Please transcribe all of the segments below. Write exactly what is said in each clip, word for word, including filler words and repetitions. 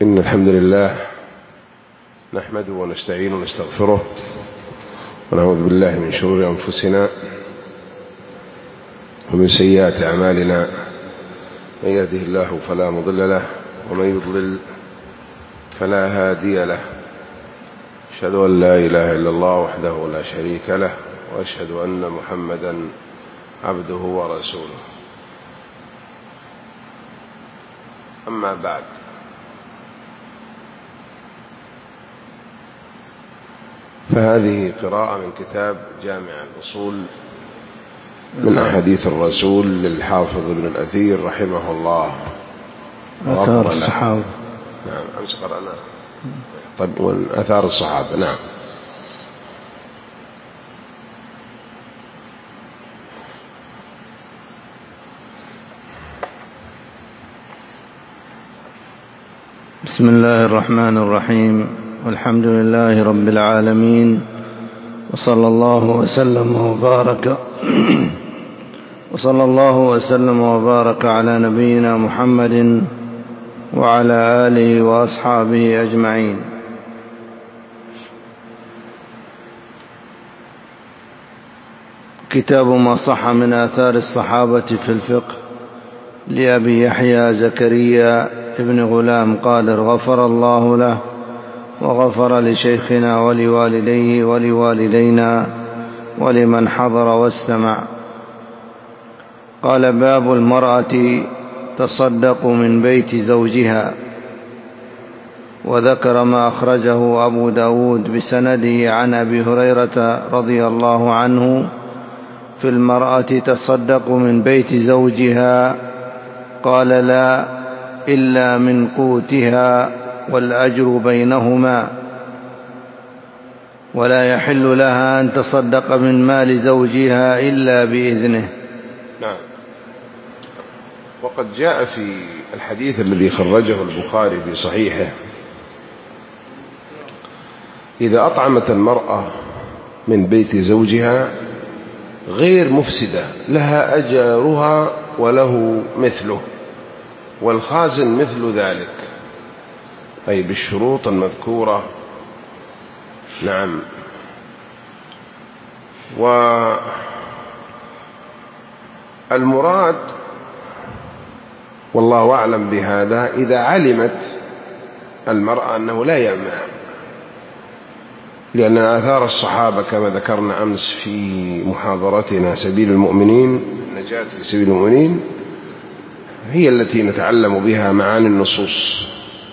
إن الحمد لله نحمده ونستعينه ونستغفره ونعوذ بالله من شرور أنفسنا ومن سيئات أعمالنا. من يهده الله فلا مضل له ومن يضلل فلا هادي له. أشهد أن لا إله إلا الله وحده لا شريك له وأشهد أن محمدا عبده ورسوله. أما بعد، فهذه قراءة من كتاب جامع الأصول من أحاديث الرسول للحافظ ابن الأثير رحمه الله. آثار الصحابة. نعم، أمس قرأنا. طيب، وآثار الصحابة. نعم. بسم الله الرحمن الرحيم، والحمد لله رب العالمين، وصلى الله وسلم وبارك وصلى الله وسلم وبارك على نبينا محمد وعلى آله وأصحابه أجمعين. كتاب ما صح من آثار الصحابة في الفقه لأبي يحيى زكريا ابن غلام قادر غفر الله له وغفر لشيخنا ولوالديه ولوالدينا ولمن حضر واستمع. قال: باب المرأة تصدق من بيت زوجها. وذكر ما أخرجه أبو داود بسنده عن أبي هريرة رضي الله عنه في المرأة تصدق من بيت زوجها. قال: لا، إلا من قوتها والأجر بينهما، ولا يحل لها أن تصدق من مال زوجها إلا بإذنه. نعم. وقد جاء في الحديث الذي خرجه البخاري في صحيحه: إذا أطعمت المرأة من بيت زوجها غير مفسدة لها أجرها وله مثله، والخازن مثل ذلك، أي بالشروط المذكورة. نعم. والمراد والله أعلم بهذا إذا علمت المرأة أنه لا يمنع، لأن آثار الصحابة كما ذكرنا أمس في محاضرتنا سبيل المؤمنين، النجاة في سبيل المؤمنين، هي التي نتعلم بها معاني النصوص.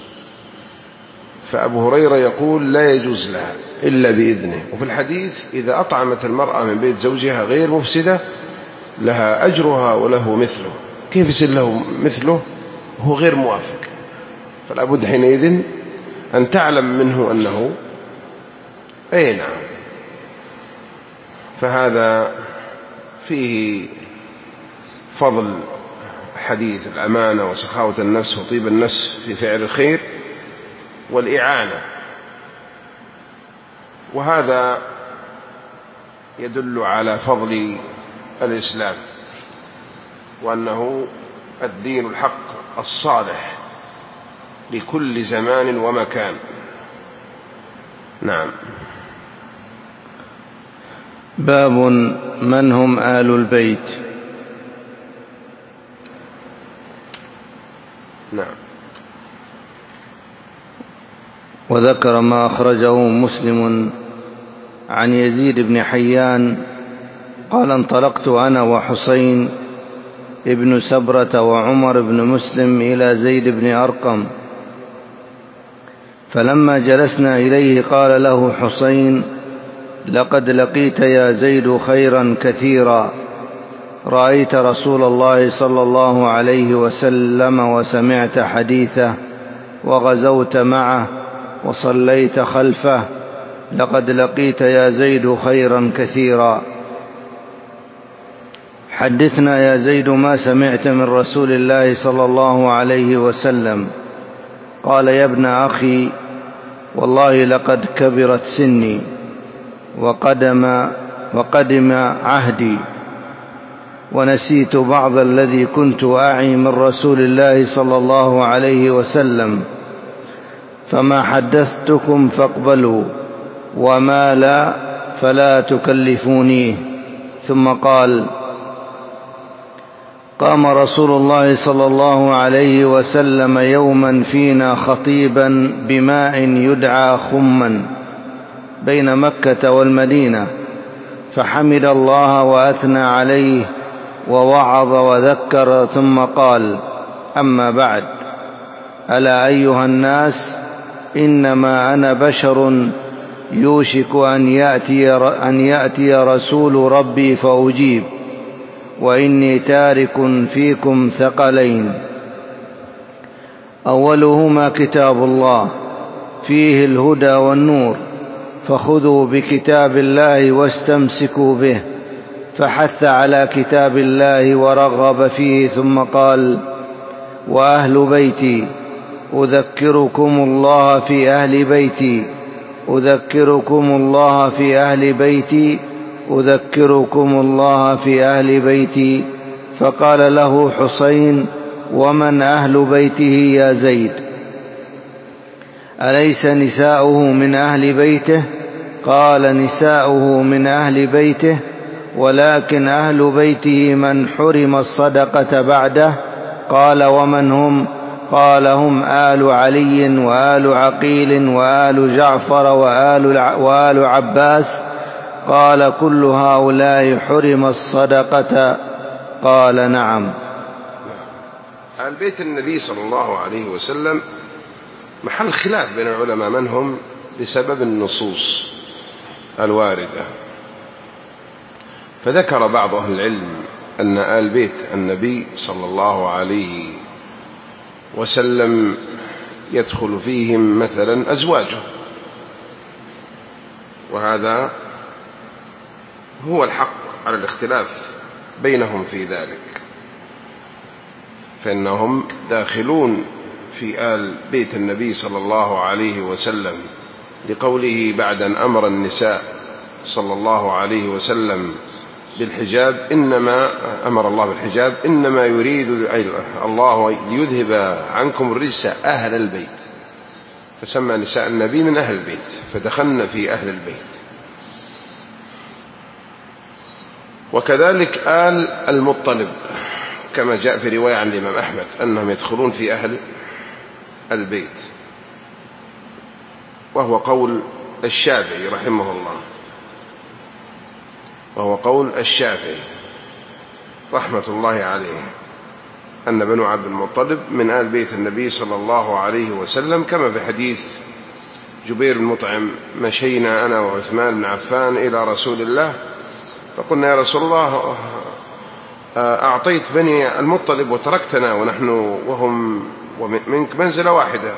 فأبو هريرة يقول: لا يجوز لها إلا بإذنه. وفي الحديث: إذا أطعمت المرأة من بيت زوجها غير مفسدة لها أجرها وله مثله. كيف يصير له مثله وهو غير موافق؟ فلا بد حينئذ أن تعلم منه أنه أي نعم. فهذا فيه فضل حديث الأمانة وسخاوة النفس وطيب النفس في فعل الخير والإعانة، وهذا يدل على فضل الإسلام وأنه الدين الحق الصالح لكل زمان ومكان. نعم. باب من هم آل البيت. نعم. وذكر ما أخرجه مسلم عن يزيد بن حيان قال: انطلقت أنا وحسين ابن سبرة وعمر بن مسلم إلى زيد بن أرقم، فلما جلسنا إليه قال له حسين: لقد لقيت يا زيد خيرا كثيرا، رأيت رسول الله صلى الله عليه وسلم وسمعت حديثه وغزوت معه وصليت خلفه، لقد لقيت يا زيد خيرا كثيرا. حدثنا يا زيد ما سمعت من رسول الله صلى الله عليه وسلم. قال: يا ابن أخي، والله لقد كبرت سني وقدم, وقدم عهدي، ونسيت بعض الذي كنت أعي من رسول الله صلى الله عليه وسلم، فما حدثتكم فاقبلوا وما لا فلا تكلفونيه. ثم قال: قام رسول الله صلى الله عليه وسلم يوما فينا خطيبا بماء يدعى خما بين مكة والمدينة، فحمد الله وأثنى عليه ووعظ وذكر، ثم قال: أما بعد، ألا أيها الناس، إنما أنا بشر يوشك أن يأتي, أن يأتي رسول ربي فأجيب، وإني تارك فيكم ثقلين، أولهما كتاب الله فيه الهدى والنور، فخذوا بكتاب الله واستمسكوا به. فحث على كتاب الله ورغب فيه، ثم قال: وأهل بيتي أذكركم الله في أهل بيتي أذكركم الله في أهل بيتي أذكركم الله في أهل بيتي. فقال له حسين: ومن أهل بيته يا زيد؟ أليس نساؤه من أهل بيته؟ قال: نساؤه من أهل بيته، ولكن أهل بيته من حرم الصدقة بعده. قال: ومن هم؟ قال: هم آل علي وآل عقيل وآل جعفر وآل, وآل عباس. قال: كل هؤلاء حرم الصدقة؟ قال: نعم. آل بيت النبي صلى الله عليه وسلم محل خلاف بين العلماء من هم بسبب النصوص الواردة. فذكر بعض أهل العلم أن آل بيت النبي صلى الله عليه وسلم يدخل فيهم مثلا أزواجه، وهذا هو الحق على الاختلاف بينهم في ذلك، فإنهم داخلون في آل بيت النبي صلى الله عليه وسلم، لقوله بعد أن أمر النساء صلى الله عليه وسلم بالحجاب، إنما أمر الله بالحجاب إنما يريد الله ليذهب عنكم الرجس أهل البيت، فسمى نساء النبي من أهل البيت، فدخلنا في أهل البيت. وكذلك آل المطلب كما جاء في رواية عن الإمام أحمد أنهم يدخلون في أهل البيت، وهو قول الشافعي رحمه الله وهو قول الشافعي رحمة الله عليه، أن بنو عبد المطلب من آل بيت النبي صلى الله عليه وسلم، كما في حديث جبير المطعم: مشينا أنا وعثمان بن عفان إلى رسول الله فقلنا: يا رسول الله، أعطيت بني المطلب وتركتنا ونحن وهم ومنك منزلة واحدة.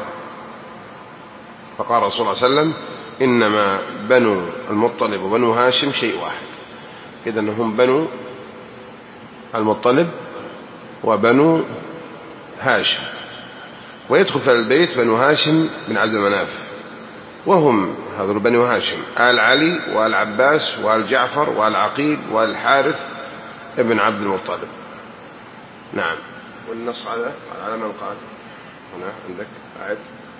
فقال رسول الله صلى الله عليه وسلم: إنما بنو المطلب وبنو هاشم شيء واحد. إذن هم بنو المطلب وبنو هاشم، ويدخل في البيت بنو هاشم بن عبد المناف، وهم هذول بنو هاشم: آل علي وآل عباس وآل جعفر وآل عقيل وآل الحارث ابن عبد المطلب. نعم. والنص على على من قال هنا عندك أعد.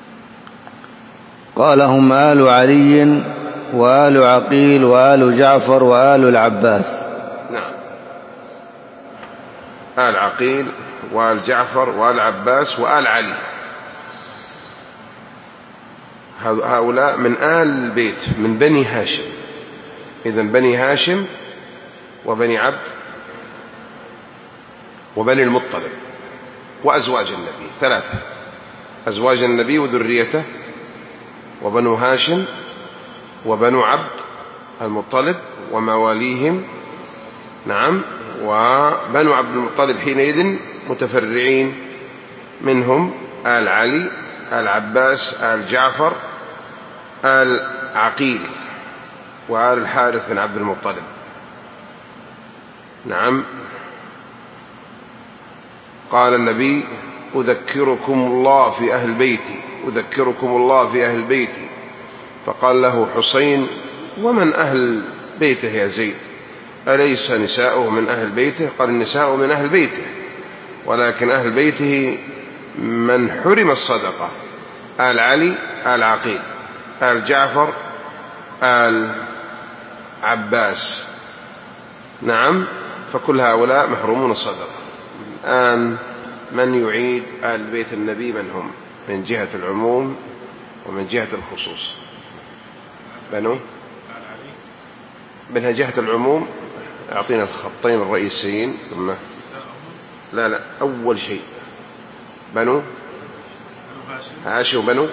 قال: هم آل علي وآل عقيل وآل جعفر وآل العباس. نعم، آل عقيل وآل جعفر وآل عباس وآل علي، هؤلاء من آل البيت من بني هاشم. إذن بني هاشم وبني عبد وبني المطلب وأزواج النبي، ثلاثة: أزواج النبي وذريته، وبنو هاشم وبنو عبد المطلب ومواليهم. نعم. وبنو عبد المطلب حينئذ متفرعين منهم آل علي، آل عباس، آل جعفر، آل عقيل، وآل الحارث بن عبد المطلب. نعم. قال النبي: أذكركم الله في أهل بيتي أذكركم الله في أهل بيتي. فقال له حسين: ومن أهل بيته يا زيد؟ أليس نساؤه من أهل بيته؟ قال: النساء من أهل بيته، ولكن أهل بيته من حرم الصدقة: آل علي آل عقيل، آل جعفر، آل عباس، نعم، فكل هؤلاء محرومون الصدقة. الآن من يعيد آل بيت النبي من هم من جهة العموم ومن جهة الخصوص؟ بنو من جهة العموم أعطينا الخطين الرئيسيين ثم لا لا أول شيء بنو هاشم وبنو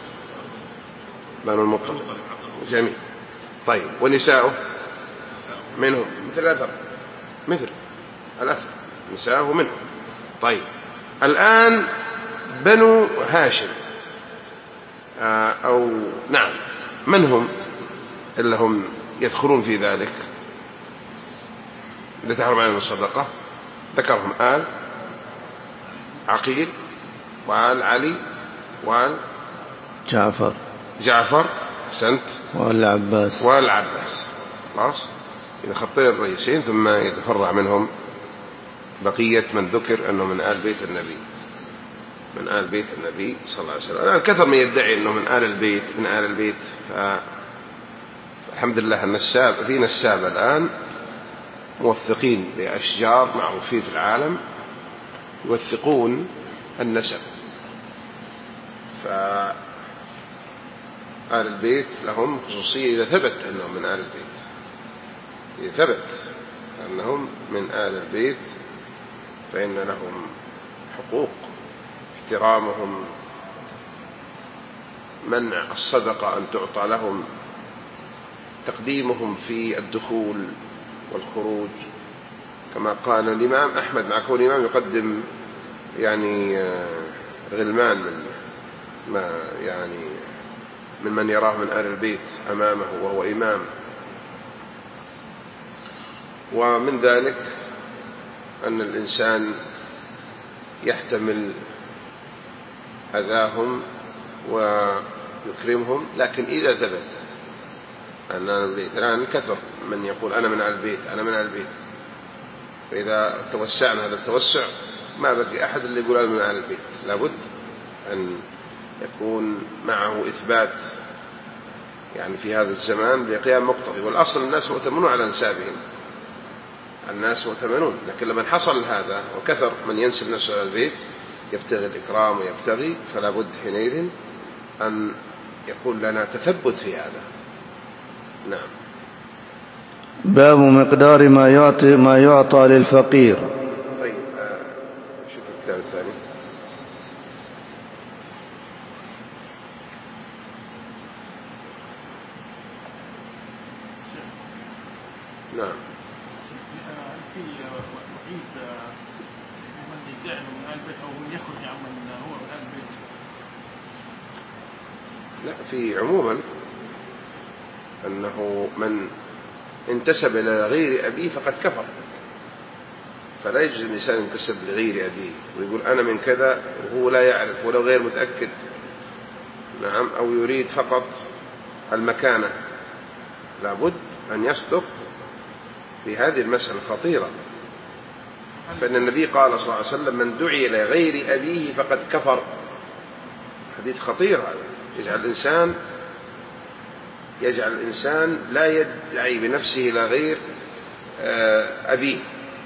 بنو المطلب، جميل. طيب ونساؤه منهم مثل الأثر، مثل الأثر نساؤه منهم. طيب الآن بنو هاشم أو نعم من هم إلا هم يدخلون في ذلك لتحرم عليهم الصدقة؟ ذكرهم آل عقيل وآل علي وآل جعفر جعفر سنت وآل عباس وآل عباس. خلاص، إذا خطين الرئيسين ثم يتفرع منهم بقية من ذكر أنه من آل بيت النبي، من آل بيت النبي صلى الله عليه وسلم. الآن كثر من يدعي أنه من آل البيت من آل البيت، فالحمد لله أن النساب في نساب الآن موثقين بأشجار معروفين في العالم يوثقون النسب، فآل البيت لهم خصوصية إذا ثبت أنهم من آل البيت، إذا ثبت أنهم من آل البيت فإن لهم حقوق، احترامهم، منع الصدقة أن تعطى لهم، تقديمهم في الدخول والخروج، كما قال الإمام أحمد مع كون الإمام يقدم يعني غلمان من ما يعني ممن يراه من آل البيت أمامه وهو إمام. ومن ذلك أن الإنسان يحتمل أذاهم ويكرمهم، لكن إذا ثبت أن آل البيت، الآن كثر من يقول أنا من آل البيت أنا من آل البيت، فإذا توسعنا هذا التوسع ما بقي أحد اللي يقول أنا من آل البيت، لابد أن يكون معه إثبات يعني في هذا الزمان بقيام مقتضي. والأصل الناس مؤتمنون على أنسابهم، الناس مؤتمنون، لكن لما حصل هذا وكثر من ينسب نفسه إلى البيت يبتغي الإكرام ويبتغي، فلا بد حينئذ أن يكون لنا تثبت في هذا. نعم. باب مقدار ما يعطي ما يعطى للفقير. طيب شوف الكتاب الثاني. نعم. في وعيد من يدعي من آل البيت أو من يخرج عمن هو من آل البيت؟ لا، في عموما أنه من انتسب إلى غير أبيه فقد كفر، فلا يجوز الإنسان ينتسب لغير أبيه ويقول أنا من كذا وهو لا يعرف ولو غير متأكد، نعم، أو يريد فقط المكانة. لابد أن يصدق في هذه المسألة الخطيرة، فإن النبي قال صلى الله عليه وسلم من دعي إلى غير أبيه فقد كفر. حديث خطير هذا، يجعل الإنسان يجعل الإنسان لا يدعي بنفسه إلى غير أبيه.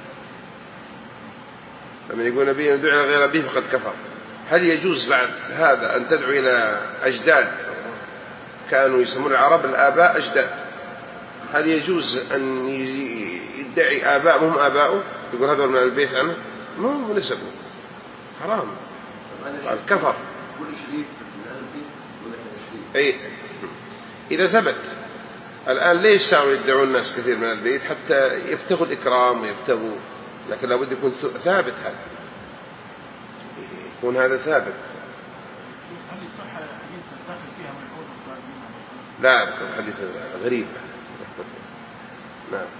لما يقول نبي يدعو إلى غير أبيه فقد كفر، هل يجوز بعد هذا أن تدعو إلى أجداد كانوا يسمون العرب الآباء أجداد؟ هل يجوز أن يدعي آباء هم آباؤه يقول هذا من البيت أنا؟ ما هو نسبه، حرام، قال كفر. أي إذا ثبت الآن ليش ساعوا يدعون الناس كثير من البيت حتى يبتغوا الإكرام ويبتغوا، لكن لابد يكون ثابت، هذا يكون هذا ثابت. هل يصح حديث الداخل فيها من الأول؟ لا، حديث غريب. نعم.